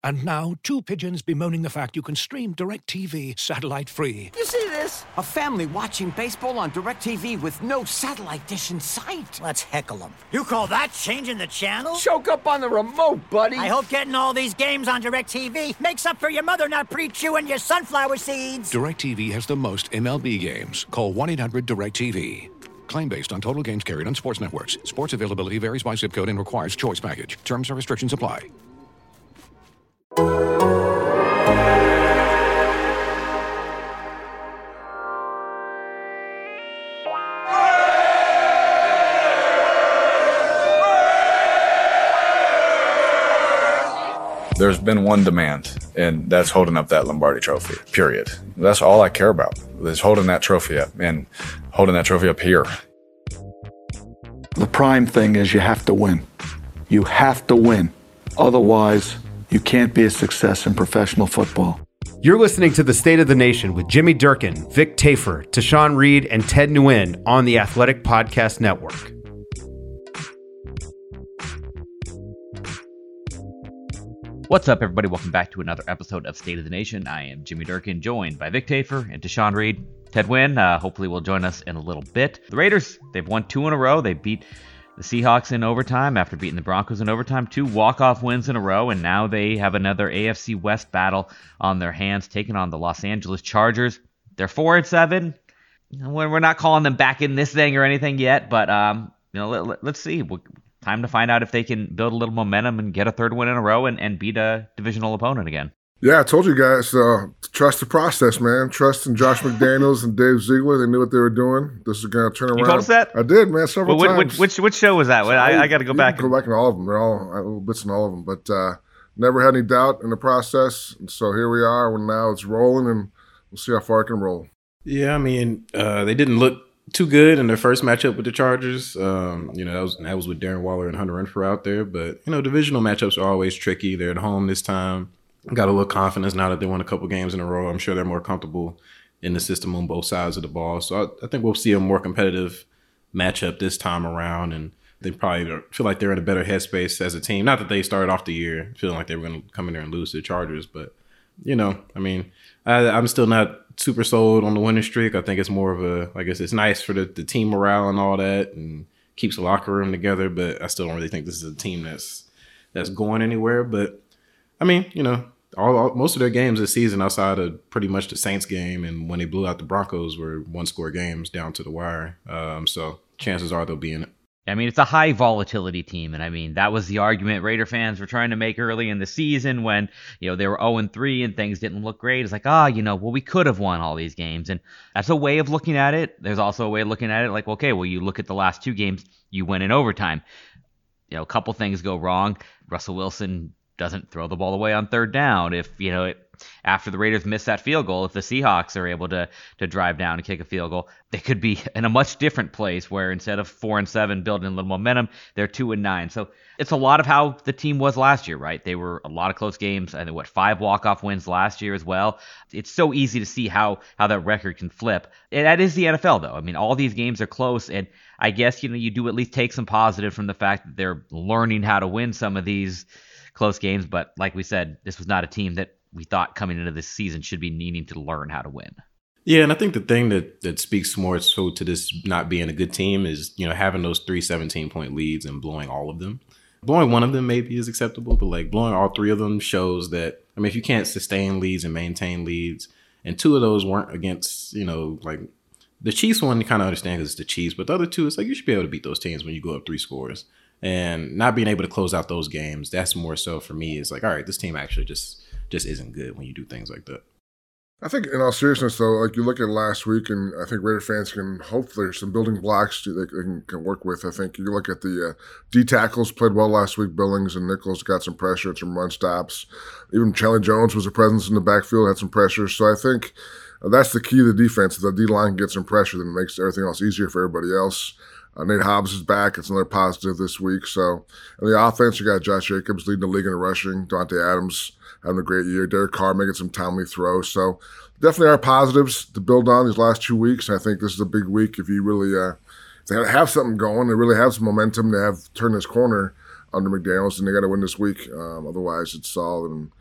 And now, two pigeons bemoaning the fact you can stream DirecTV satellite-free. You see this? A family watching baseball on DirecTV with no satellite dish in sight. Let's heckle them. You call that changing the channel? Choke up on the remote, buddy. I hope getting all these games on DirecTV makes up for your mother not pre-chewing your sunflower seeds. DirecTV has the most MLB games. Call 1-800-DirecTV. Claim based on total games carried on sports networks. Sports availability varies by zip code and requires choice package. Terms and restrictions apply. There's been one demand, and that's holding up that Lombardi trophy, period. That's all I care about, is holding that trophy up and holding that trophy up here. The prime thing is you have to win. You have to win. Otherwise, you can't be a success in professional football. You're listening to The State of the Nation with Jimmy Durkin, Vic Tafur, Tashawn Reed, and Ted Nguyen on the Athletic Podcast Network. What's up, everybody? Welcome back to another episode of State of the Nation. I am Jimmy Durkin, joined by Vic Tafur and Tashawn Reed. Ted Nguyen, hopefully will join us in a little bit. The Raiders, they've won 2 in a row. They beat the Seahawks in overtime after beating the Broncos in overtime. 2 walk-off wins in a row, and now they have another AFC West battle on their hands, taking on the Los Angeles Chargers. They're 4-7. We're not calling them back in this thing or anything yet, but let's see. Time to find out if they can build a little momentum and get a 3rd win in a row and beat a divisional opponent again. Yeah, I told you guys, trust the process, man. Trust in Josh McDaniels and Dave Ziegler. They knew what they were doing. This is going to turn around. You told us that? I did, man, several times. Which show was that? I got to go back. Go back in all of them. They're all little bits in all of them. But never had any doubt in the process. And so here we are. When now it's rolling, and we'll see how far it can roll. Yeah, I mean, they didn't look too good in their first matchup with the Chargers. That was with Darren Waller and Hunter Renfrow out there. But, divisional matchups are always tricky. They're at home this time. Got a little confidence now that they won a couple games in a row. I'm sure they're more comfortable in the system on both sides of the ball. So I think we'll see a more competitive matchup this time around. And they probably feel like they're in a better headspace as a team. Not that they started off the year feeling like they were going to come in there and lose to the Chargers. But, I'm still not super sold on the winning streak. I think it's more of I guess it's nice for the team morale and all that and keeps the locker room together. But I still don't really think this is a team that's going anywhere. But, most of their games this season outside of pretty much the Saints game and when they blew out the Broncos were 1-score games down to the wire. So chances are they'll be in it. It's a high volatility team. And that was the argument Raider fans were trying to make early in the season when, they were 0-3 and things didn't look great. It's like, we could have won all these games. And that's a way of looking at it. There's also a way of looking at it like, okay, well, you look at the last 2 games, you win in overtime. A couple things go wrong. Russell Wilson doesn't throw the ball away on 3rd down. If, after the Raiders miss that field goal, if the Seahawks are able to drive down and kick a field goal, they could be in a much different place where instead of 4-7 building a little momentum, they're 2-9. So it's a lot of how the team was last year, right? They were a lot of close games. I think 5 walk-off wins last year as well. It's so easy to see how that record can flip. And that is the NFL, though. All these games are close, and I guess, you do at least take some positive from the fact that they're learning how to win some of these close games. But like we said, this was not a team that we thought coming into this season should be needing to learn how to win. Yeah, and I think the thing that speaks more so to this not being a good team is, having those 3 17-point leads and blowing all of them. Blowing one of them maybe is acceptable, but blowing all 3 of them shows that, if you can't sustain leads and maintain leads, and 2 of those weren't against, the Chiefs one, you kind of understand because it's the Chiefs, but the other 2, it's like you should be able to beat those teams when you go up 3 scores. And not being able to close out those games, that's more so for me. It's like, all right, this team actually just isn't good when you do things like that. I think in all seriousness, though, you look at last week, and I think Raider fans can hopefully there's some building blocks they can work with. I think you look at the D tackles played well last week. Billings and Nichols got some pressure at some run stops. Even Chandler Jones was a presence in the backfield, had some pressure. So I think that's the key to the defense. If the D-line gets some pressure, then it makes everything else easier for everybody else. Nate Hobbs is back. It's another positive this week. So, in the offense, you got Josh Jacobs leading the league in rushing. Dante Adams having a great year. Derek Carr making some timely throws. So, definitely are positives to build on these last 2 weeks. And I think this is a big week if you really if they have something going. They really have some momentum. They have turned this corner under McDaniels, and they got to win this week. Otherwise, it's all in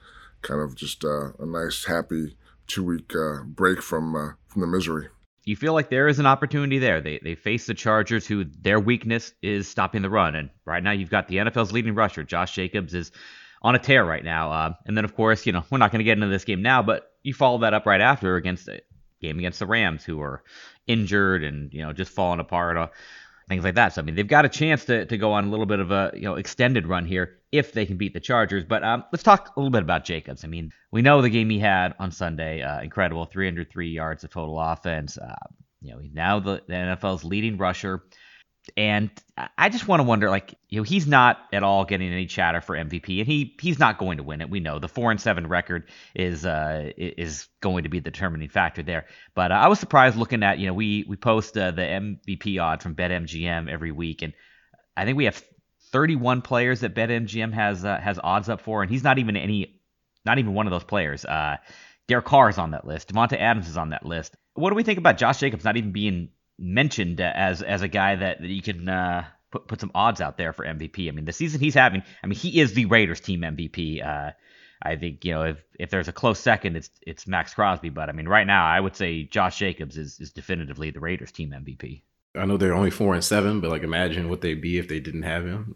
kind of just a nice, happy 2-week break from the misery. You feel like there is an opportunity there. They face the Chargers, who their weakness is stopping the run. And right now you've got the NFL's leading rusher. Josh Jacobs is on a tear right now. And then, of course, we're not going to get into this game now, but you follow that up right after against a game against the Rams, who are injured and, just falling apart, things like that. So, they've got a chance to go on a little bit of a, extended run here if they can beat the Chargers. But let's talk a little bit about Jacobs. We know the game he had on Sunday, incredible, 303 yards of total offense. He's now the NFL's leading rusher. And I just want to wonder, he's not at all getting any chatter for MVP, and he's not going to win it. We know the 4-7 record is going to be the determining factor there. But I was surprised looking at, we post the MVP odds from BetMGM every week, and I think we have 31 players that BetMGM has odds up for, and he's not even one of those players. Derek Carr is on that list. Devonta Adams is on that list. What do we think about Josh Jacobs not even being mentioned as a guy that you can put some odds out there for MVP? The season he's having, he is the Raiders team MVP. I think, if there's a close second, it's Max Crosby. But right now, I would say Josh Jacobs is definitively the Raiders team MVP. I know they're only 4-7, but imagine what they'd be if they didn't have him.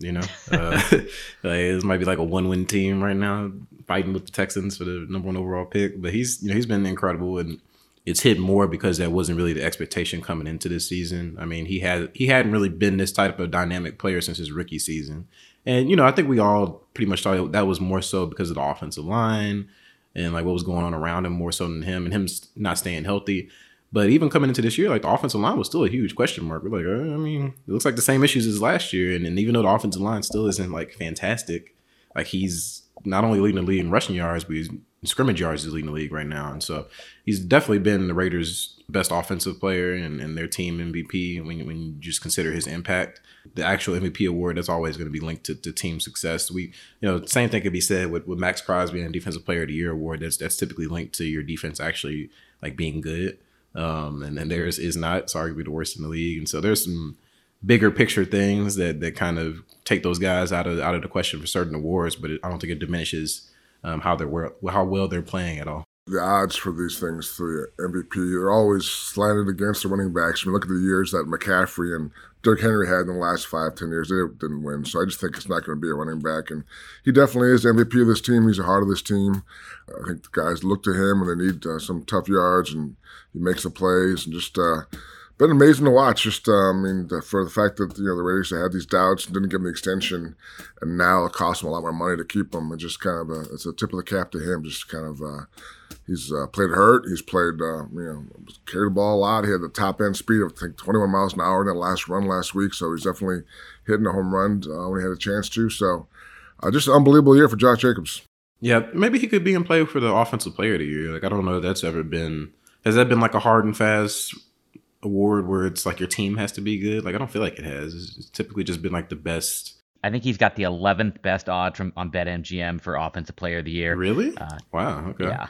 This might be a 1-win team right now, fighting with the Texans for the number 1 overall pick. But he's been incredible, and it's hit more because that wasn't really the expectation coming into this season. He hadn't really been this type of dynamic player since his rookie season. And, I think we all pretty much thought that was more so because of the offensive line and what was going on around him more so than him and him not staying healthy. But even coming into this year, the offensive line was still a huge question mark. We're it looks like the same issues as last year. And even though the offensive line still isn't fantastic, he's not only leading the league in rushing yards, but he's scrimmage yards is leading the league right now. And so he's definitely been the Raiders' best offensive player and their team MVP when you just consider his impact. The actual MVP award, that's always going to be linked to team success. Same thing could be said with Max Crosby and Defensive Player of the Year award. That's typically linked to your defense actually being good. And then theirs is not. It's arguably the worst in the league. And so there's some bigger picture things that kind of take those guys out of the question for certain awards, but I don't think it diminishes how well they're playing at all. The odds for these things for the MVP are always slanted against the running backs. Look at the years that McCaffrey and Derrick Henry had in the last 5-10 years. They didn't win. So I just think it's not going to be a running back. And he definitely is the MVP of this team. He's the heart of this team. I think the guys look to him when they need some tough yards, and he makes the plays. And just been amazing to watch. Just, for the fact that, the Raiders had these doubts and didn't give him the extension, and now it costs him a lot more money to keep him. And just kind of it's a tip of the cap to him. Just kind of he's played hurt. He's played, carried the ball a lot. He had the top end speed of, I think, 21 miles an hour in that last run last week. So he's definitely hitting a home run when he had a chance to. So just an unbelievable year for Josh Jacobs. Yeah, maybe he could be in play for the Offensive Player of the Year. I don't know if that's ever been. Has that been a hard and fast award where it's your team has to be good? I don't feel like it has. It's typically just been the best. I think he's got the 11th best odds on BetMGM for Offensive Player of the Year. Really? Wow. Okay. Yeah.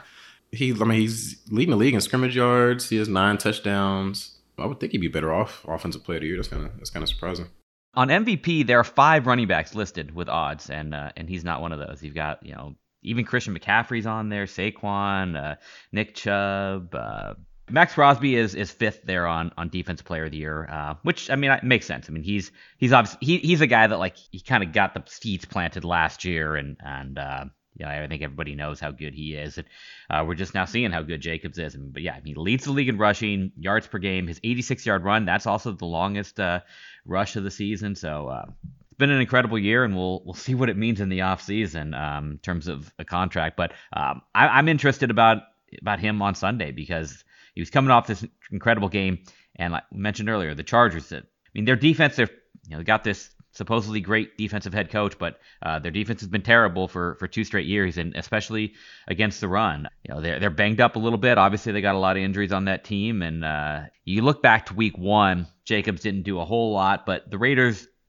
He's leading the league in scrimmage yards. He has 9 touchdowns. I would think he'd be better off Offensive Player of the Year. That's kind of surprising. On MVP, there are 5 running backs listed with odds, and he's not one of those. You've got even Christian McCaffrey's on there, Saquon, Nick Chubb. Max Crosby is 5th there on Defensive Player of the Year, which it makes sense. He's obviously he's a guy that he kind of got the seeds planted last year, and I think everybody knows how good he is, and we're just now seeing how good Jacobs is. But yeah, he leads the league in rushing yards per game. His 86-yard run, that's also the longest rush of the season. So it's been an incredible year, and we'll see what it means in the offseason in terms of a contract. But I'm interested about him on Sunday because he was coming off this incredible game, and like we mentioned earlier, the Chargers. Their defense, they got this supposedly great defensive head coach, but their defense has been terrible for 2 straight years, and especially against the run. They're banged up a little bit. Obviously, they got a lot of injuries on that team, and you look back to week 1, Jacobs didn't do a whole lot, but the Raiders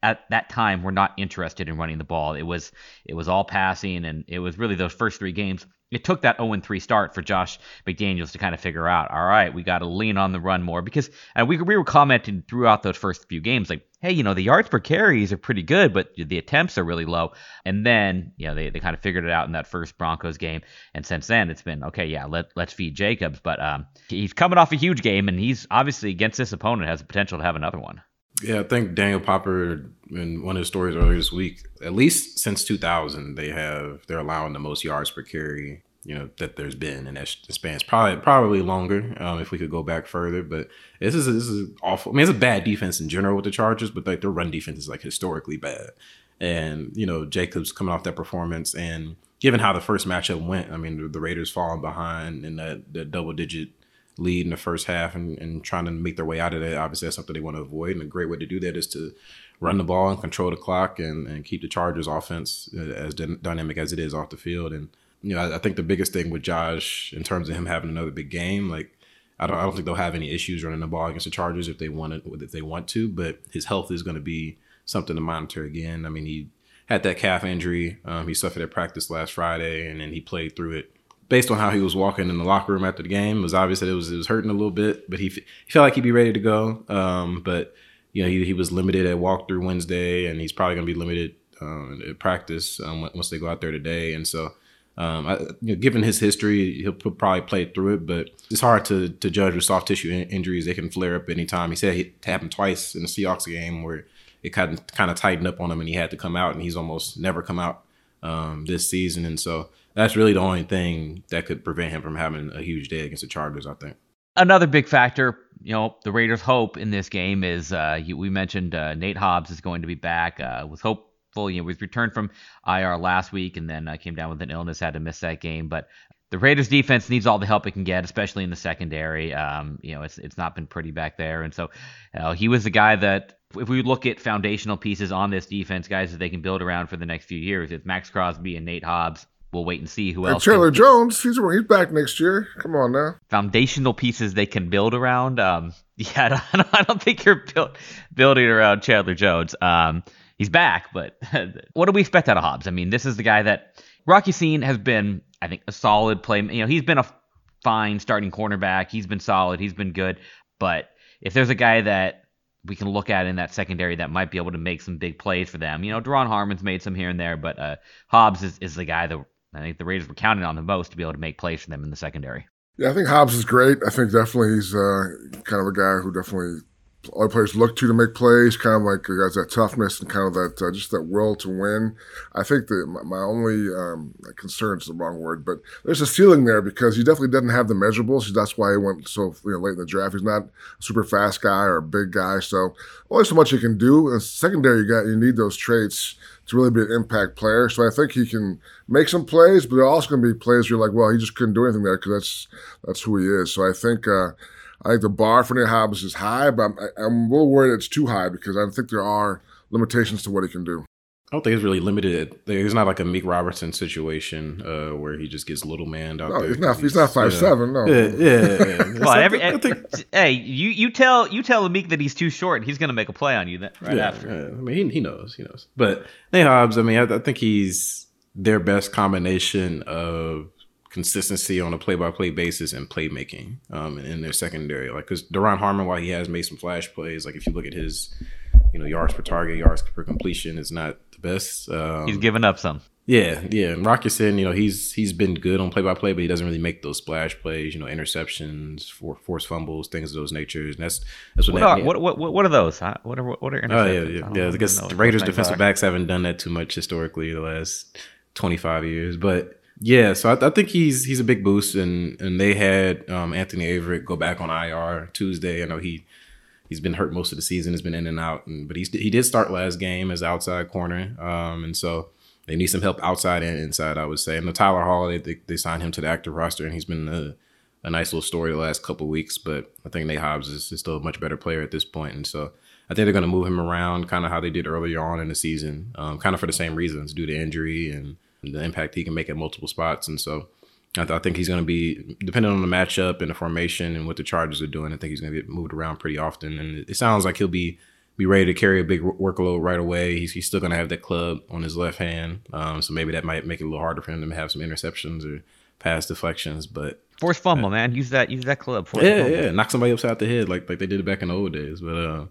at that time were not interested in running the ball. It was all passing, and it was really those first 3 games. It took that 0-3 start for Josh McDaniels to kind of figure out, all right, we got to lean on the run more, because we were commenting throughout those first few games like, hey, the yards per carries are pretty good, but the attempts are really low. And then, they kind of figured it out in that first Broncos game. And since then, it's been, okay, yeah, let's feed Jacobs. But he's coming off a huge game, and he's obviously against this opponent has the potential to have another one. Yeah, I think Daniel Popper, in one of his stories earlier this week, at least since 2000, they're allowing the most yards per carry, that there's been in that span. It's probably longer if we could go back further. But this is awful. I mean, it's a bad defense in general with the Chargers, but like their run defense is like historically bad. And Jacobs coming off that performance, and given how the first matchup went, I mean, the Raiders falling behind in that double-digit lead in the first half and trying to make their way out of that. Obviously, that's something they want to avoid, and a great way to do that is to run the ball and control the clock and keep the Chargers offense as dynamic as it is off the field. And I think the biggest thing with Josh in terms of him having another big game, like I don't think they'll have any issues running the ball against the Chargers if they want to, but his health is going to be something to monitor again. I mean, he had that calf injury. He suffered at practice last Friday, and then he played through it. Based on how he was walking in the locker room after the game, it was obvious that it was hurting a little bit, but he felt like he'd be ready to go. But he was limited at walkthrough Wednesday, and he's probably going to be limited at practice once they go out there today. And so, given his history, he'll probably play through it. But it's hard to judge with soft tissue injuries; they can flare up anytime. He said it happened twice in the Seahawks game where it kind of tightened up on him, and he had to come out, and he's almost never come out this season. And so that's really the only thing that could prevent him from having a huge day against the Chargers, I think. Another big factor, the Raiders' hope in this game is we mentioned Nate Hobbs is going to be back. Was hopeful, he returned from IR last week and then came down with an illness, had to miss that game. But the Raiders' defense needs all the help it can get, especially in the secondary. It's not been pretty back there, and so he was the guy that, if we look at foundational pieces on this defense, guys that they can build around for the next few years, it's Max Crosby and Nate Hobbs. We'll wait and see who else. Chandler Jones, he's back next year. Come on now. Foundational pieces they can build around. I don't think you're building around Chandler Jones. He's back, but what do we expect out of Hobbs? I mean, this is the guy that Rocky Sin has been, I think, a solid play. He's been a fine starting cornerback. He's been solid. He's been good. But if there's a guy that we can look at in that secondary that might be able to make some big plays for them, Daron Harmon's made some here and there, but Hobbs is the guy that I think the Raiders were counting on the most to be able to make plays for them in the secondary. Yeah, I think Hobbs is great. I think definitely he's kind of a guy who definitely all players look to make plays, kind of like has that toughness and kind of that just that will to win. I think that my only concern is the wrong word, but there's a ceiling there because he definitely doesn't have the measurables. That's why he went so late in the draft. He's not a super fast guy or a big guy, so only so much he can do. In secondary, you need those traits to really be an impact player. So I think he can make some plays, but there are also going to be plays where you're like, well, he just couldn't do anything there because that's who he is. So I think the bar for Nate Hobbs is high, but I'm a little worried it's too high because I think there are limitations to what he can do. I don't think it's really limited. It's not like a Meek Robertson situation where he just gets little man out there. He's not 5'7", no. Yeah. Well, hey, you tell Meek that he's too short, he's going to make a play on you after. Yeah. I mean, he knows. But Nate Hobbs, I mean, I think he's their best combination of consistency on a play-by-play basis and playmaking in their secondary. Like, because Daron Harmon, while he has made some flash plays, like if you look at his yards per target, yards per completion, is not the best. He's given up some. Yeah. And Rocky Sin, he's been good on play-by-play, but he doesn't really make those splash plays, interceptions, forced fumbles, things of those natures. And that's what are those? Huh? What are interceptions? Yeah. I guess the Raiders defensive backs haven't done that too much historically the last 25 years, but yeah, so I think he's a big boost, and they had Anthony Averett go back on IR Tuesday. I know he's been hurt most of the season, has been in and out, but he did start last game as outside corner, and so they need some help outside and inside, I would say. And the Tyler Hall, they signed him to the active roster, and he's been a nice little story the last couple of weeks. But I think Nate Hobbs is still a much better player at this point, and so I think they're going to move him around, kind of how they did earlier on in the season, kind of for the same reasons, due to injury and the impact he can make at multiple spots. And so I think he's going to be, depending on the matchup and the formation and what the Chargers are doing, I think he's going to get moved around pretty often. And it sounds like he'll be be ready to carry a big workload right away. He's still going to have that club on his left hand. So maybe that might make it a little harder for him to have some interceptions or pass deflections. But force fumble, man. Use that club. Yeah. Knock somebody upside the head like they did it back in the old days. But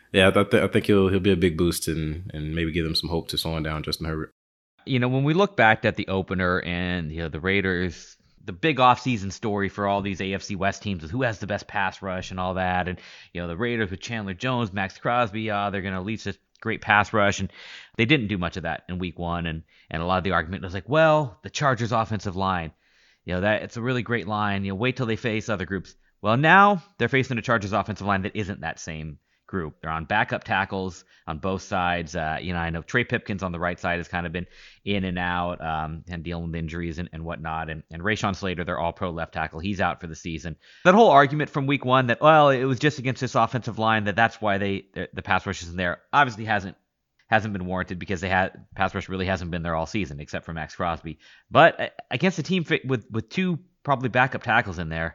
I think he'll be a big boost and maybe give them some hope to slowing down Justin Herbert. When we look back at the opener and the Raiders, the big offseason story for all these AFC West teams is who has the best pass rush and all that. And the Raiders with Chandler Jones, Max Crosby, they're going to lead this great pass rush, and they didn't do much of that in week 1. And a lot of the argument was like, well, the Chargers offensive line, that it's a really great line. Wait till they face other groups. Well, now they're facing a Chargers offensive line that isn't that same group. They're on backup tackles on both sides. I know Trey Pipkins on the right side has kind of been in and out and dealing with injuries and whatnot. And Rashawn Slater, their all-pro left tackle, he's out for the season. That whole argument from week 1 that, well, it was just against this offensive line that's why the pass rush isn't there, obviously hasn't been warranted because pass rush really hasn't been there all season except for Max Crosby. But against a team with 2 probably backup tackles in there,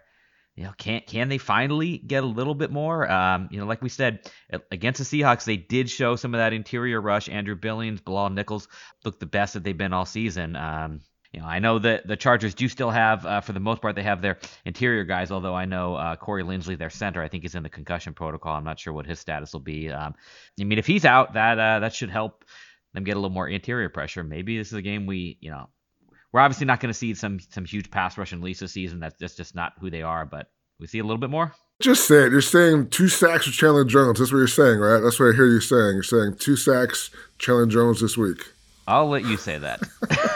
can they finally get a little bit more? Like we said, against the Seahawks, they did show some of that interior rush. Andrew Billings, Bilal Nichols looked the best that they've been all season. I know that the Chargers do still have, for the most part, they have their interior guys, although I know Corey Linsley, their center, I think is in the concussion protocol. I'm not sure what his status will be. If he's out, that should help them get a little more interior pressure. Maybe this is a game we're obviously not going to see some huge pass rush in Lisa season. That's just not who they are, but we see a little bit more. Just say it. You're saying 2 sacks with Chandler Jones. That's what you're saying, right? That's what I hear you saying. You're saying 2 sacks, Chandler Jones this week. I'll let you say that.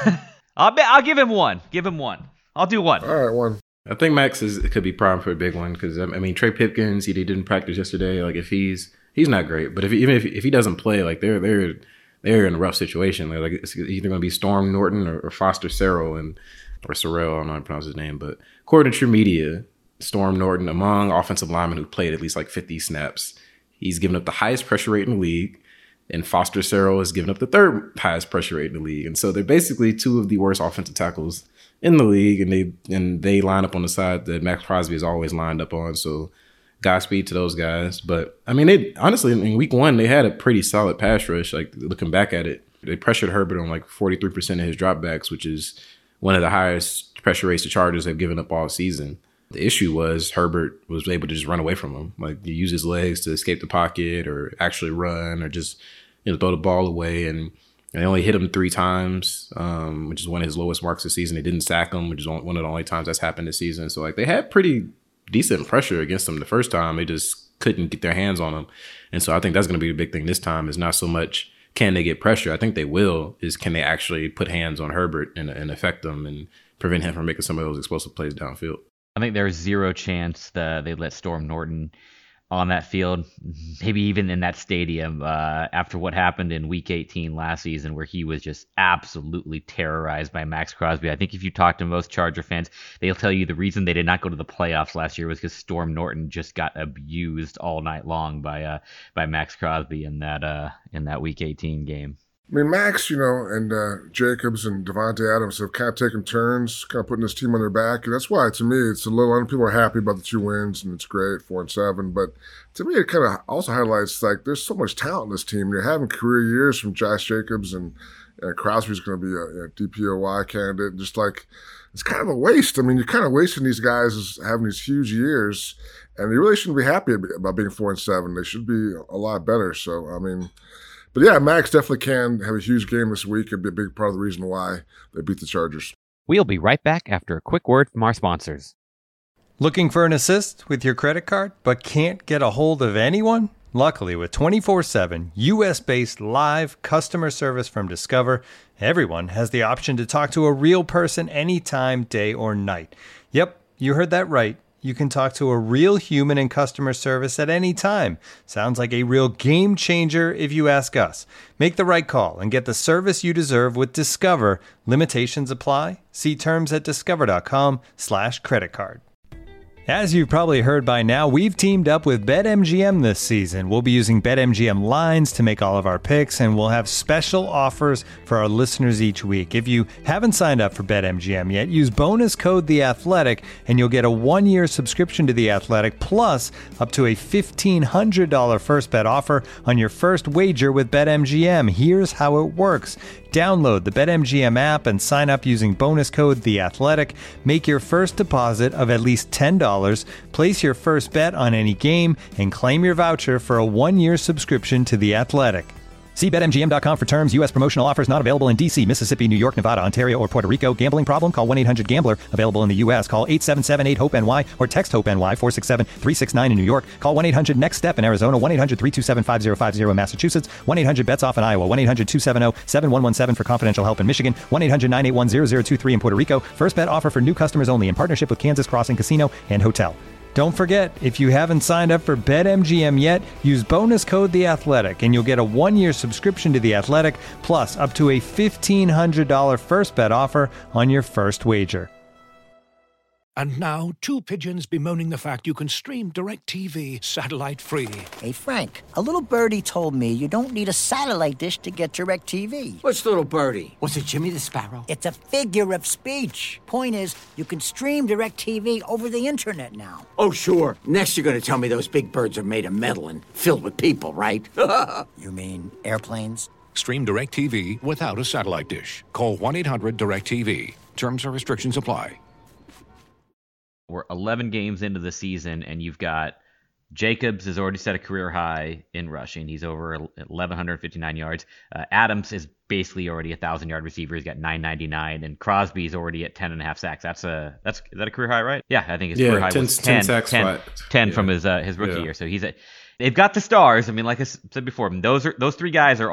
I'll give him 1. Give him 1. I'll do 1. All right, 1. I think Max could be primed for a big one because Trey Pipkins, he didn't practice yesterday. Like if he's not great, but if he doesn't play, like they're in a rough situation. Like it's either going to be Storm Norton or Foster Sarrell or Sorrell. I don't know how to pronounce his name, but according to True Media, Storm Norton, among offensive linemen who played at least like 50 snaps, he's given up the highest pressure rate in the league, and Foster Sarrell has given up the 3rd highest pressure rate in the league. And so they're basically 2 of the worst offensive tackles in the league, and they line up on the side that Max Crosby is always lined up on. So Godspeed to those guys. But they honestly in week 1 they had a pretty solid pass rush. Like looking back at it, they pressured Herbert on like 43% of his dropbacks, which is one of the highest pressure rates the Chargers have given up all season. The issue was Herbert was able to just run away from him. Like he used his legs to escape the pocket or actually run or just throw the ball away. And they only hit him 3 times, which is one of his lowest marks this season. They didn't sack him, which is one of the only times that's happened this season. So like they had pretty decent pressure against them the first time. They just couldn't get their hands on him. And so I think that's going to be the big thing this time is not so much can they get pressure. I think they will, is can they actually put hands on Herbert and affect them and prevent him from making some of those explosive plays downfield. I think there's 0 chance that they let Storm Norton on that field, maybe even in that stadium, after what happened in Week 18 last season, where he was just absolutely terrorized by Max Crosby. I think if you talk to most Charger fans, they'll tell you the reason they did not go to the playoffs last year was because Storm Norton just got abused all night long by Max Crosby in that Week 18 game. Max, and Jacobs and Devontae Adams have kind of taken turns, kind of putting this team on their back. And that's why, to me, it's a lot of people are happy about the 2 wins, and it's great, 4-7. But to me, it kind of also highlights, like, there's so much talent in this team. You're having career years from Josh Jacobs, and Crosby's going to be a DPOY candidate. Just like, it's kind of a waste. You're kind of wasting these guys as having these huge years, and they really shouldn't be happy about being 4-7. They should be a lot better. So, but yeah, Max definitely can have a huge game this week and be a big part of the reason why they beat the Chargers. We'll be right back after a quick word from our sponsors. Looking for an assist with your credit card but can't get a hold of anyone? Luckily, with 24/7 U.S.-based live customer service from Discover, everyone has the option to talk to a real person anytime, day or night. Yep, you heard that right. You can talk to a real human in customer service at any time. Sounds like a real game changer if you ask us. Make the right call and get the service you deserve with Discover. Limitations apply. See terms at discover.com/creditcard. As you've probably heard by now, we've teamed up with BetMGM this season. We'll be using BetMGM lines to make all of our picks, and we'll have special offers for our listeners each week. If you haven't signed up for BetMGM yet, use bonus code The Athletic, and you'll get a 1-year subscription to The Athletic, plus up to a $1,500 first bet offer on your first wager with BetMGM. Here's how it works. Download the BetMGM app and sign up using bonus code The Athletic. Make your first deposit of at least $10. Place your first bet on any game and claim your voucher for a 1-year subscription to The Athletic. See BetMGM.com for terms. U.S. promotional offers not available in D.C., Mississippi, New York, Nevada, Ontario, or Puerto Rico. Gambling problem? Call 1-800-GAMBLER. Available in the U.S. Call 877-8-HOPE-NY or text HOPE-NY 467-369 in New York. Call 1-800-NEXT-STEP in Arizona. 1-800-327-5050 in Massachusetts. 1-800-BETS-OFF in Iowa. 1-800-270-7117 for confidential help in Michigan. 1-800-981-0023 in Puerto Rico. First bet offer for new customers only in partnership with Kansas Crossing Casino and Hotel. Don't forget, if you haven't signed up for BetMGM yet, use bonus code The Athletic, and you'll get a 1-year subscription to The Athletic, plus up to a $1,500 first bet offer on your first wager. And now, two pigeons bemoaning the fact you can stream DirecTV satellite-free. Hey, Frank, a little birdie told me you don't need a satellite dish to get DirecTV. What's little birdie? Was it Jimmy the Sparrow? It's a figure of speech. Point is, you can stream DirecTV over the internet now. Oh, sure. Next you're going to tell me those big birds are made of metal and filled with people, right? You mean airplanes? Stream DirecTV without a satellite dish. Call 1-800-DirecTV. Terms and restrictions apply. We're 11 games into the season, and you've got Jacobs has already set a career high in rushing. He's over 1,159 yards. Adams is basically already a 1,000-yard receiver. He's got 999, and Crosby's already at 10.5 sacks. Is that a career high, right? Yeah, I think his career high was 10 sacks, 10 from his rookie year. So they've got the stars. I mean, like I said before, those three are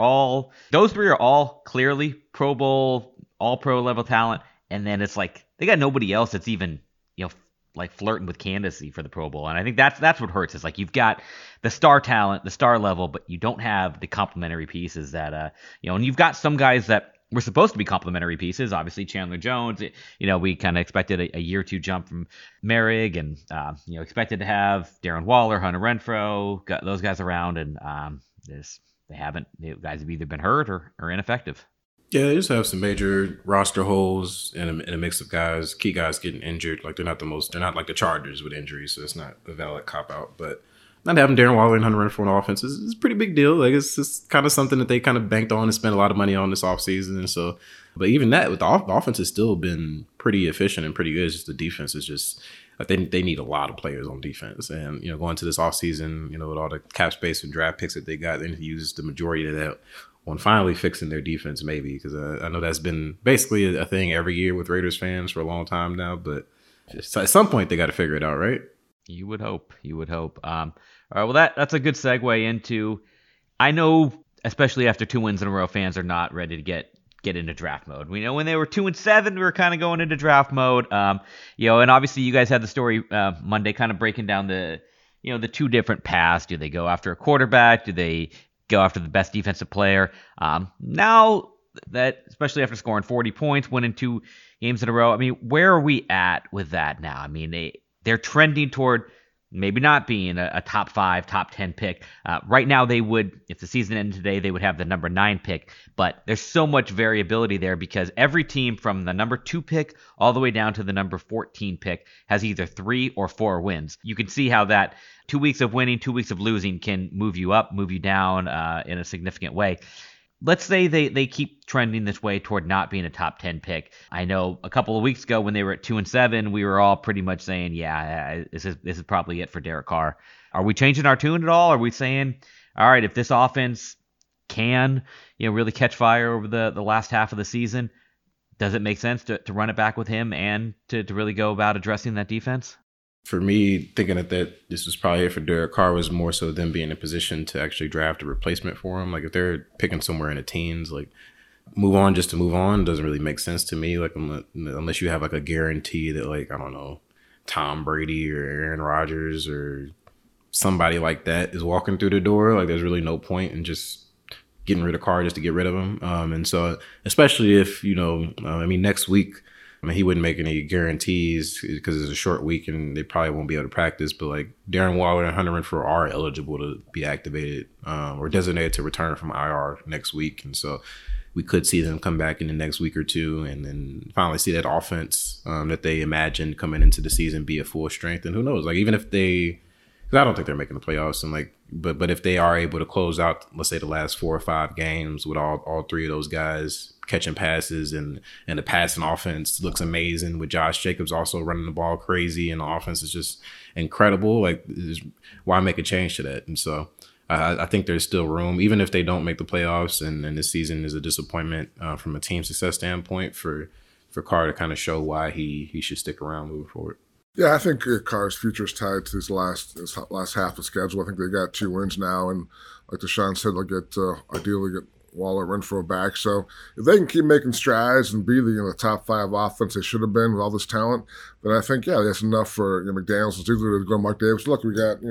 all clearly Pro Bowl, all pro level talent, and then it's like they got nobody else that's even like flirting with candidacy for the Pro Bowl. And I think that's what hurts. Is like you've got the star talent, the star level, but you don't have the complementary pieces that and you've got some guys that were supposed to be complementary pieces. Obviously Chandler Jones, we kind of expected a year or two jump from Merrick, and expected to have Darren Waller, Hunter Renfrow, got those guys around, and they haven't. The guys have either been hurt or ineffective. Yeah, they just have some major roster holes and a mix of guys, key guys getting injured. Like they're not like the Chargers with injuries, so it's not a valid cop out. But not having Darren Waller and Hunter Renfrow on offense is a pretty big deal. Like it's just kind of something that they kind of banked on and spent a lot of money on this offseason. And so, but even that, with the offense has still been pretty efficient and pretty good. It's just the defense is just like they need a lot of players on defense. And going to this offseason, with all the cap space and draft picks that they got, they need to use the majority of that on finally fixing their defense, maybe, because I know that's been basically a thing every year with Raiders fans for a long time now. But at some point, they got to figure it out, right? You would hope. All right, well, that's a good segue into. I know, especially after 2 wins in a row, fans are not ready to get into draft mode. We know when they were 2-7, we were kind of going into draft mode. And obviously you guys had the story Monday, kind of breaking down the two different paths. Do they go after a quarterback? Do they go after the best defensive player? Now that, especially after scoring 40 points, winning 2 games in a row, I mean, where are we at with that now? I mean, they're trending toward maybe not being a top 5, top 10 pick. Right now, they would, if the season ended today, they would have the number 9 pick. But there's so much variability there because every team from the number 2 pick all the way down to the number 14 pick has either 3 or 4 wins. You can see how that 2 weeks of winning, 2 weeks of losing can move you up, move you down in a significant way. Let's say they keep trending this way toward not being a top 10 pick. I know a couple of weeks ago when they were at 2-7, we were all pretty much saying, this is probably it for Derek Carr. Are we changing our tune at all? Are we saying, all right, if this offense can really catch fire over the last half of the season, does it make sense to run it back with him and to really go about addressing that defense? For me, thinking that this was probably it for Derek Carr was more so them being in a position to actually draft a replacement for him. Like if they're picking somewhere in the teens, like move on just to move on doesn't really make sense to me. Like unless you have like a guarantee that, like, I don't know, Tom Brady or Aaron Rodgers or somebody like that is walking through the door, like there's really no point in just getting rid of Carr just to get rid of him. And so especially if, next week I mean, he wouldn't make any guarantees because it's a short week and they probably won't be able to practice. But like Darren Waller and Hunter Renfrow are eligible to be activated or designated to return from IR next week. And so we could see them come back in the next week or two and then finally see that offense that they imagined coming into the season be at full strength. And who knows, like even if they, because I don't think they're making the playoffs, and like, but if they are able to close out, let's say the last 4 or 5 games with all 3 of those guys catching passes and the passing offense looks amazing with Josh Jacobs also running the ball crazy and the offense is just incredible. Like, why make a change to that? And so I think there's still room, even if they don't make the playoffs and this season is a disappointment from a team success standpoint for Carr to kind of show why he should stick around moving forward. Yeah, I think Carr's future is tied to his last half of schedule. I think they got 2 wins now, and like Deshaun said, they'll ideally get Waller, Renfrow back. So if they can keep making strides and be the top 5 offense they should have been with all this talent, then I think that's enough for McDaniels and Ziegler to go to Mark Davis. Look, we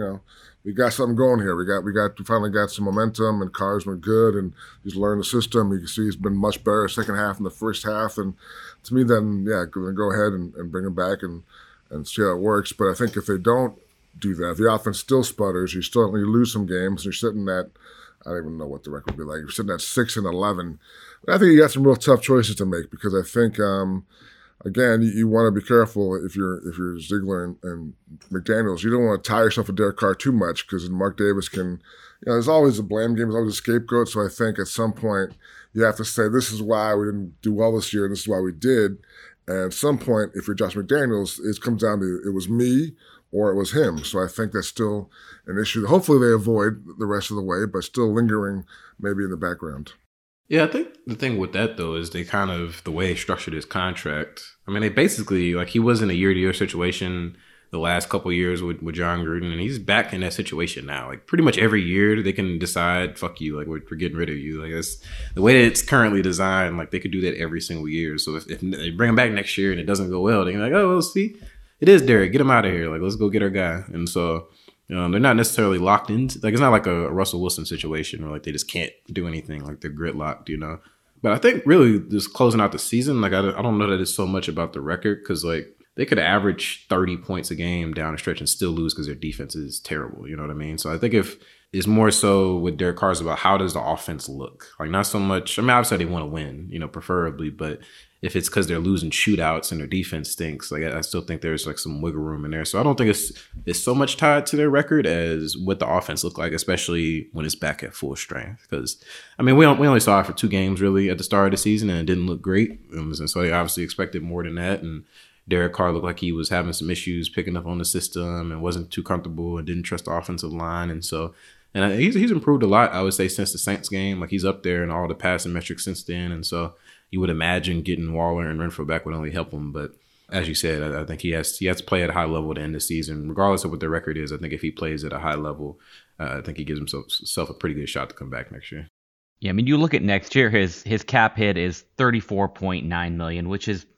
got something going here. We finally got some momentum, and Carr's been good, and he's learned the system. You can see he's been much better second half than the first half. And to me, then go ahead and bring him back and see how it works. But I think if they don't do that, if the offense still sputters, you certainly lose some games. You're sitting at, I don't even know what the record would be like. You're sitting at 6-11. But I think you got some real tough choices to make because I think, again, you want to be careful if you're Ziegler and McDaniels. You don't want to tie yourself with Derek Carr too much because Mark Davis can, there's always a blame game, there's always a scapegoat. So I think at some point you have to say, this is why we didn't do well this year and this is why we did. And at some point, if you're Josh McDaniels, it comes down to it was me or it was him. So I think that's still an issue. Hopefully they avoid the rest of the way, but still lingering maybe in the background. Yeah, I think the thing with that, though, is they kind of, the way they structured his contract, I mean, they basically, like, he was in a year-to-year situation the last couple of years with John Gruden, and he's back in that situation now. Like, pretty much every year they can decide, fuck you, like, we're getting rid of you. Like, that's the way that it's currently designed. Like, they could do that every single year. So if they bring him back next year and it doesn't go well, they're like, oh, well, see, it is Derek. Get him out of here. Like, let's go get our guy. And so they're not necessarily locked into, like, it's not like a Russell Wilson situation where, like, they just can't do anything. Like, they're gridlocked, But I think really just closing out the season, like, I don't know that it's so much about the record because, like, they could average 30 points a game down the stretch and still lose because their defense is terrible. You know what I mean? So I think if it's more so with Derek Carr about how does the offense look? Like, not so much, I mean, obviously they want to win, preferably, but if it's because they're losing shootouts and their defense stinks, like, I still think there's like some wiggle room in there. So I don't think it's so much tied to their record as what the offense look like, especially when it's back at full strength. Because, I mean, we only saw it for 2 games really at the start of the season and it didn't look great. And so they obviously expected more than that. And Derek Carr looked like he was having some issues picking up on the system and wasn't too comfortable and didn't trust the offensive line. And so, and he's improved a lot, I would say, since the Saints game. Like, he's up there in all the passing metrics since then. And so you would imagine getting Waller and Renfrow back would only help him. But as you said, I think he has to play at a high level to end the season. Regardless of what their record is, I think if he plays at a high level, I think he gives himself a pretty good shot to come back next year. Yeah, I mean, you look at next year, his cap hit is $34.9 million, which is,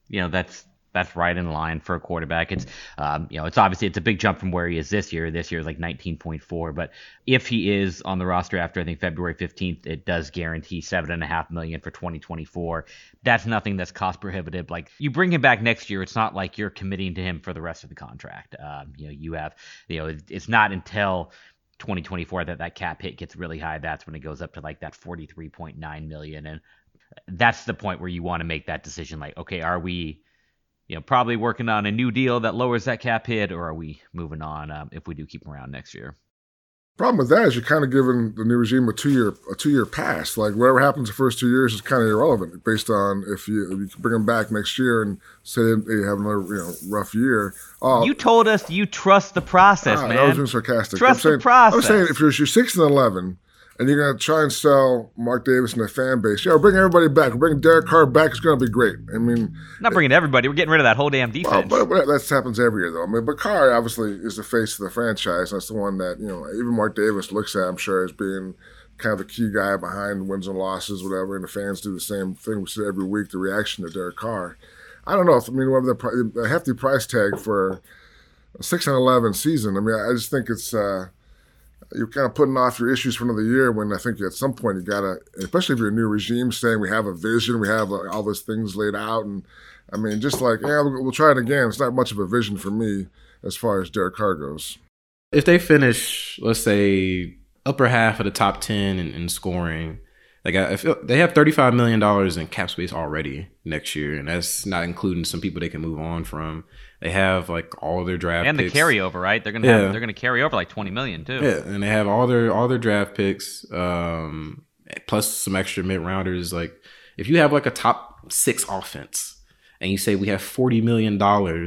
that's right in line for a quarterback. It's, it's obviously it's a big jump from where he is this year. This year is like 19.4. But if he is on the roster after, I think, February 15th, it does guarantee $7.5 million for 2024. That's nothing that's cost prohibitive. Like, you bring him back next year, it's not like you're committing to him for the rest of the contract. You have, it's not until 2024 that cap hit gets really high. That's when it goes up to like that $43.9 million. And that's the point where you want to make that decision. Like, okay, are we probably working on a new deal that lowers that cap hit, or are we moving on if we do keep him around next year? Problem with that is you're kind of giving the new regime a two-year pass. Like, whatever happens the first 2 years is kind of irrelevant based on if you bring them back next year and say they have another rough year. You told us you trust the process, man. I was being sarcastic. Trust the process. I'm saying if you're 6-11 and you're going to try and sell Mark Davis and the fan base, we're bringing everybody back. We're bringing Derek Carr back. It's going to be great. I mean, not bringing everybody. We're getting rid of that whole damn defense. Well, but that happens every year, though. I mean, but Carr obviously is the face of the franchise. That's the one that even Mark Davis looks at, I'm sure, as being kind of the key guy behind wins and losses, whatever. And the fans do the same thing. We see every week the reaction to Derek Carr. I don't know. Whatever the hefty price tag for a 6-11 season. I mean, I just think it's. You're kind of putting off your issues for another year when I think at some point you got to, especially if you're a new regime, saying we have a vision, we have all those things laid out, and I mean, just like, yeah, we'll try it again. It's not much of a vision for me as far as Derek Carr goes. If they finish, let's say, upper half of the top 10 in scoring, I feel they have $35 million in cap space already next year, and that's not including some people they can move on from. They have like all their draft and picks. The carryover, right? They're gonna carry over like $20 million too. Yeah, and they have all their draft picks, plus some extra mid rounders. Like if you have like a top 6 offense, and you say we have $40 million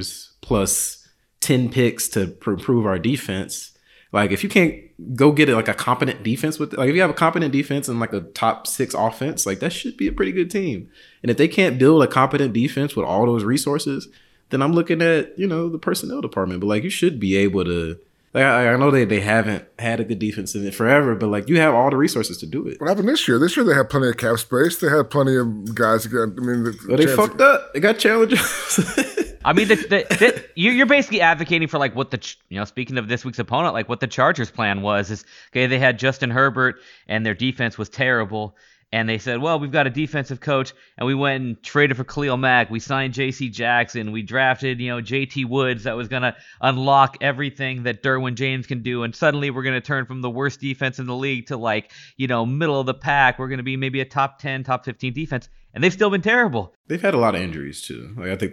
plus 10 picks to improve our defense. Like if you can't go get it like a competent defense with, like if you have a competent defense and like a top 6 offense, like that should be a pretty good team. And if they can't build a competent defense with all those resources, then I'm looking at, the personnel department. But like you should be able to, like I know they haven't had a good defense in it forever, but like you have all the resources to do it. What happened this year? This year they had plenty of cap space. They had plenty of guys. They fucked up. They got challengers. I mean, you're basically advocating for like what speaking of this week's opponent, like what the Chargers' plan was is, okay, they had Justin Herbert and their defense was terrible. And they said, well, we've got a defensive coach, and we went and traded for Khalil Mack. We signed J.C. Jackson. We drafted, J.T. Woods that was going to unlock everything that Derwin James can do. And suddenly we're going to turn from the worst defense in the league to like, middle of the pack. We're going to be maybe a top 10, top 15 defense. And they've still been terrible. They've had a lot of injuries, too. Like I think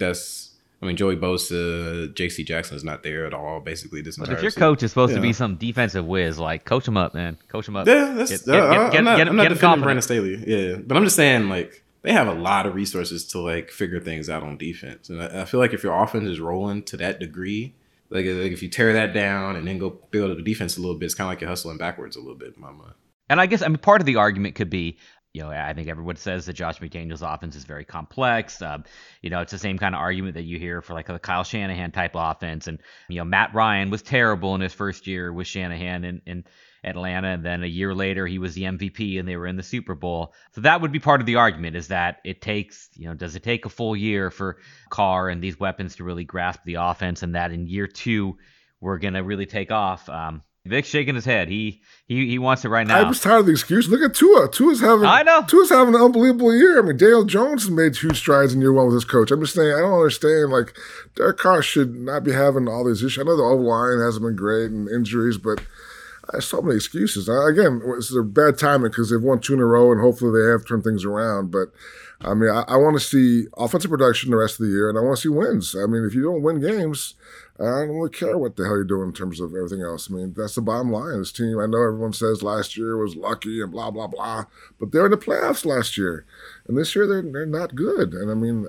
Joey Bosa, J.C. Jackson is not there at all, basically, this entire season. If your season. Coach is supposed to be some defensive whiz, like, coach him up, man. Coach him up. Yeah, that's... I'm not defending Brandon Staley. Yeah, but I'm just saying, like, they have a lot of resources to, like, figure things out on defense. And I feel like if your offense is rolling to that degree, like if you tear that down and then go build up the defense a little bit, it's kind of like you're hustling backwards a little bit in my mind. And I guess, part of the argument could be, I think everyone says that Josh McDaniels' offense is very complex. It's the same kind of argument that you hear for like a Kyle Shanahan type offense. And, Matt Ryan was terrible in his first year with Shanahan in Atlanta. And then a year later, he was the MVP and they were in the Super Bowl. So that would be part of the argument is that it takes, does it take a full year for Carr and these weapons to really grasp the offense, and that in year 2, we're going to really take off? Vic's shaking his head. He wants it right now. I was tired of the excuse. Look at Tua. Tua's having an unbelievable year. I mean, Daniel Jones has made huge strides in year 1 with his coach. I'm just saying, I don't understand. Like, Derek Carr should not be having all these issues. I know the O-line hasn't been great and injuries, but there's so many excuses. Again, it's a bad timing because they've won 2 in a row and hopefully they have turned things around. But, I mean, I want to see offensive production the rest of the year, and I want to see wins. I mean, if you don't win games, I don't really care what the hell you're doing in terms of everything else. I mean, that's the bottom line. This team, I know everyone says last year was lucky and blah, blah, blah, but they're in the playoffs last year. And this year they're not good. And I mean,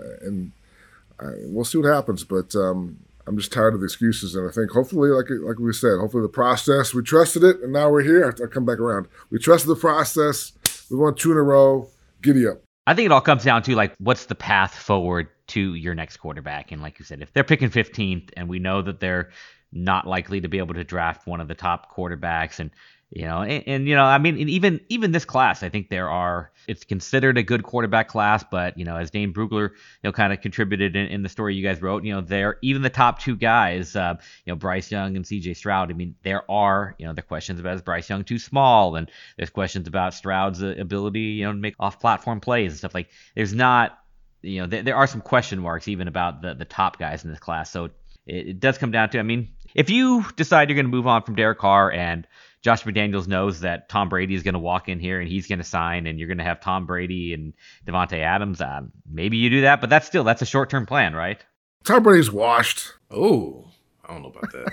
we'll see what happens. But I'm just tired of the excuses. And I think hopefully, like we said, hopefully the process, we trusted it, and now we're here. I come back around. We trusted the process. We won 2 in a row. Giddy up. I think it all comes down to, like, what's the path forward to your next quarterback? And like you said, if they're picking 15th and we know that they're not likely to be able to draft one of the top quarterbacks, and I mean, even this class, I think it's considered a good quarterback class, but, as Dane Brugler, kind of contributed in the story you guys wrote, they're even the top 2 guys, Bryce Young and CJ Stroud. I mean, there are questions about, is Bryce Young too small? And there's questions about Stroud's ability, to make off-platform plays and stuff. Like, there's not, there are some question marks even about the top guys in this class. So it does come down to, I mean, if you decide you're going to move on from Derek Carr and Josh McDaniels knows that Tom Brady is going to walk in here and he's going to sign, and you're going to have Tom Brady and Devontae Adams, maybe you do that, but that's a short-term plan, right? Tom Brady's washed. Oh, I don't know about that.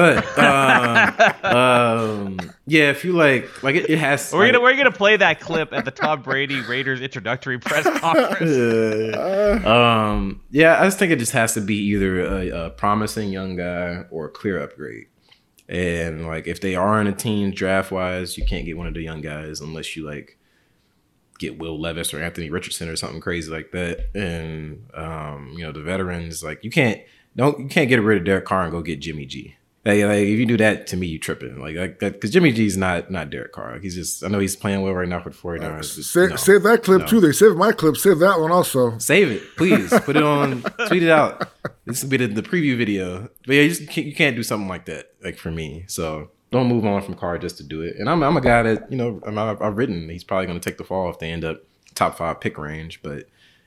But yeah, if you like it has. We're gonna play that clip at the Tom Brady Raiders introductory press conference. Yeah, I just think it just has to be either a promising young guy or a clear upgrade. And like if they are in a team draft wise, you can't get one of the young guys unless you like get Will Levis or Anthony Richardson or something crazy like that. And the veterans, like you can't get rid of Derek Carr and go get Jimmy G. Like if you do that, to me, you tripping. Like that, because Jimmy G is not Derek Carr. He's just, I know he's playing well right now for the 49ers. Save that clip too. They saved my clip. Save that one also. Save it, please. Put it on. Tweet it out. This will be the preview video. But yeah, you can't do something like that. Like for me, so don't move on from Carr just to do it. And I'm a guy that I've written. He's probably going to take the fall if they end up top 5 pick range. But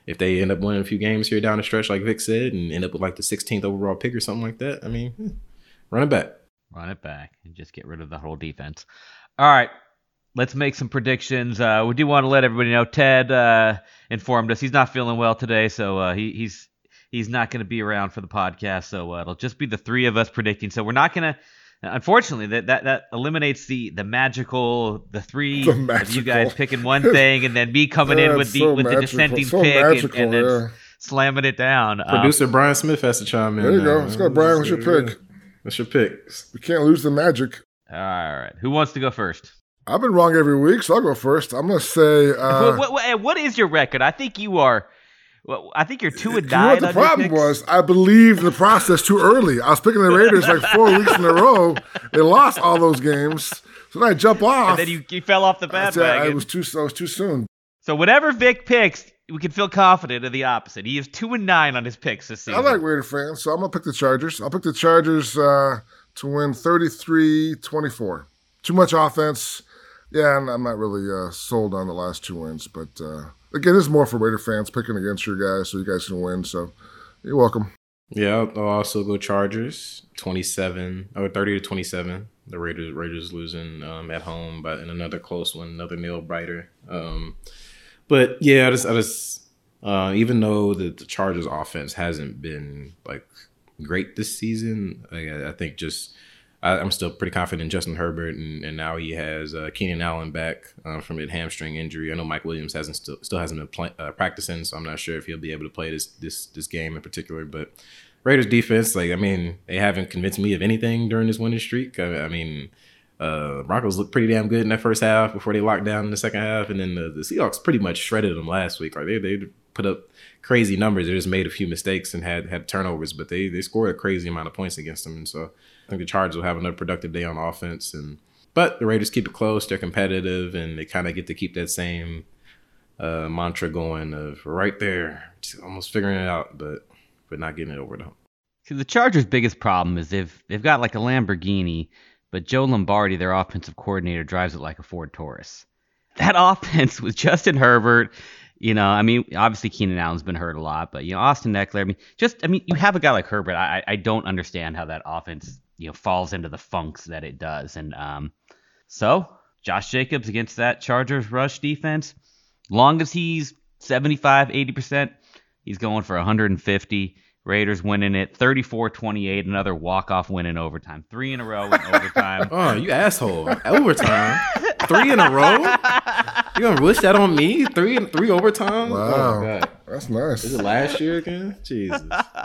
if they end up winning a few games here down the stretch, like Vic said, and end up with like the 16th overall pick or something like that, I mean, run it back. Run it back and just get rid of the whole defense. All right, let's make some predictions. We do want to let everybody know Ted informed us he's not feeling well today, so he's not going to be around for the podcast. So it'll just be the three of us predicting. So we're not going to. Unfortunately, that eliminates the magical, the three of you guys picking one thing and then me coming in with the dissenting pick and then slamming it down. Producer Brian Smith has to chime in. There you go. Let's go, Brian. What's your pick? What's your pick? We can't lose the magic. All right. Who wants to go first? I've been wrong every week, so I'll go first. I'm going to say... what is your record? I think you are... Well, I think you're 2-9. You know what the problem was? I believed the process too early. I was picking the Raiders like 4 weeks in a row. They lost all those games. So then I jump off. And then you fell off the bandwagon. It was too soon. So whatever Vic picks, we can feel confident of the opposite. He is 2-9 on his picks this season. I like Raider fans, so I'm going to pick the Chargers. I'll pick the Chargers to win 33-24. Too much offense. Yeah, I'm not really sold on the last 2 wins, but... Again, this is more for Raider fans picking against your guys so you guys can win. So you're welcome. Yeah, I'll also go Chargers 30-27. The Raiders losing at home, but in another close one, another nail biter. But yeah, I just even though the Chargers offense hasn't been like great this season, I think I'm still pretty confident in Justin Herbert, and now he has Keenan Allen back from a hamstring injury. I know Mike Williams still hasn't been practicing, so I'm not sure if he'll be able to play this game in particular. But Raiders defense, they haven't convinced me of anything during this winning streak. Broncos looked pretty damn good in that first half before they locked down in the second half, and then the Seahawks pretty much shredded them last week. Like they put up crazy numbers. They just made a few mistakes and had turnovers, but they scored a crazy amount of points against them, and so. I think the Chargers will have another productive day on offense, but the Raiders keep it close. They're competitive, and they kind of get to keep that same mantra going of right there, almost figuring it out, but not getting it over the hump. See, the Chargers' biggest problem is they've got like a Lamborghini, but Joe Lombardi, their offensive coordinator, drives it like a Ford Taurus. That offense with Justin Herbert, obviously Keenan Allen's been hurt a lot, but Austin Eckler. You have a guy like Herbert. I don't understand how that offense. Falls into the funks that it does. And so Josh Jacobs against that Chargers rush defense, long as he's 75, 80%, he's going for 150. Raiders winning it 34-28, another walk-off win in overtime. 3 in a row in overtime. Oh, you asshole. Overtime? 3 in a row? You going to wish that on me? 3 overtime? Wow. Oh, God. That's nice. Is it last year again? Jesus.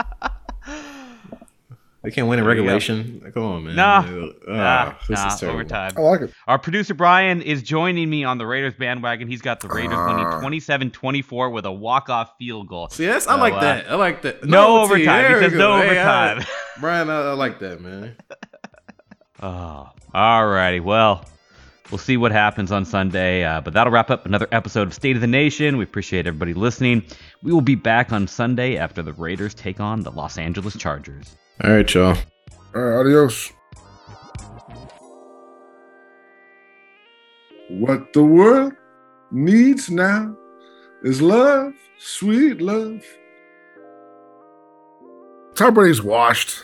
They can't win in regulation. Come on, man. This is terrible. Overtime. I like it. Our producer Brian is joining me on the Raiders bandwagon. He's got the Raiders winning 27-24 with a walk-off field goal. See, I like that. I like that. No overtime. He says no overtime. Brian, I like that, man. Oh, all righty. Well, we'll see what happens on Sunday. But that'll wrap up another episode of State of the Nation. We appreciate everybody listening. We will be back on Sunday after the Raiders take on the Los Angeles Chargers. All right, y'all. All right, adios. What the world needs now is love, sweet love. Tom Brady's washed.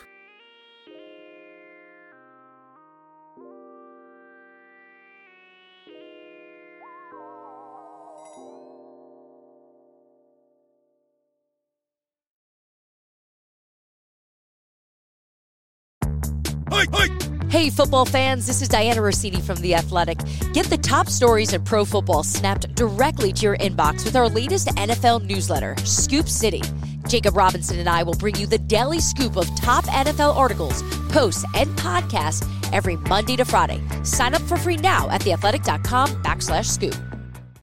Hey, football fans, this is Diana Rossini from The Athletic. Get the top stories in pro football snapped directly to your inbox with our latest NFL newsletter, Scoop City. Jacob Robinson and I will bring you the daily scoop of top NFL articles, posts, and podcasts every Monday to Friday. Sign up for free now at theathletic.com/scoop.